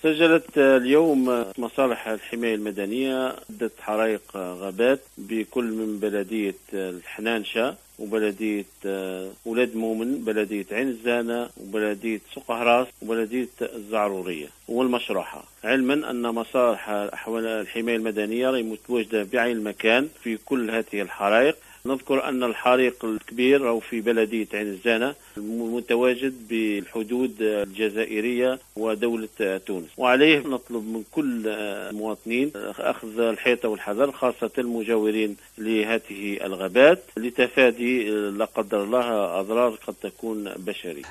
سجلت اليوم مصالح الحماية المدنية عدة حرائق غابات بكل من بلدية الحنانشة وبلدية ولاد مومن، بلدية عين الزانة، وبلدية سوق هراس، وبلدية الزعرورية والمشرحة. علما أن مصالح الحماية المدنية متواجدة بعين المكان في كل هذه الحرائق. نذكر أن الحريق الكبير أو في بلدية عين الزانة متواجد بالحدود الجزائرية ودولة تونس، وعليه نطلب من كل المواطنين أخذ الحيطة والحذر، خاصة المجاورين لهذه الغابات، لتفادي لا قدر الله أضرار قد تكون بشرية.